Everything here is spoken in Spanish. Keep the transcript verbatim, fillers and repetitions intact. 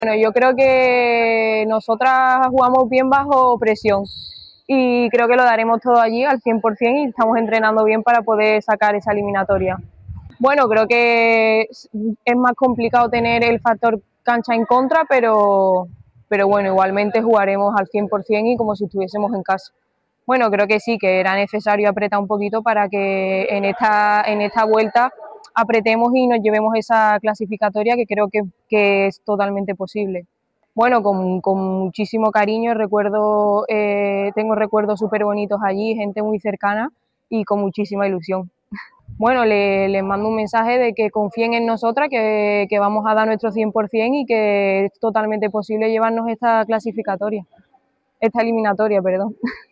Bueno, yo creo que nosotras jugamos bien bajo presión y creo que lo daremos todo allí al cien por cien y estamos entrenando bien para poder sacar esa eliminatoria. Bueno, creo que es más complicado tener el factor cancha en contra, pero, pero bueno, igualmente jugaremos al cien por cien y como si estuviésemos en casa. Bueno, creo que sí, que era necesario apretar un poquito para que en esta, en esta vuelta apretemos y nos llevemos esa clasificatoria que creo que, que es totalmente posible. Bueno, con, con muchísimo cariño, recuerdo, eh, tengo recuerdos súper bonitos allí, gente muy cercana y con muchísima ilusión. Bueno, les le mando un mensaje de que confíen en nosotras, que, que vamos a dar nuestro cien por cien y que es totalmente posible llevarnos esta clasificatoria, esta eliminatoria, perdón.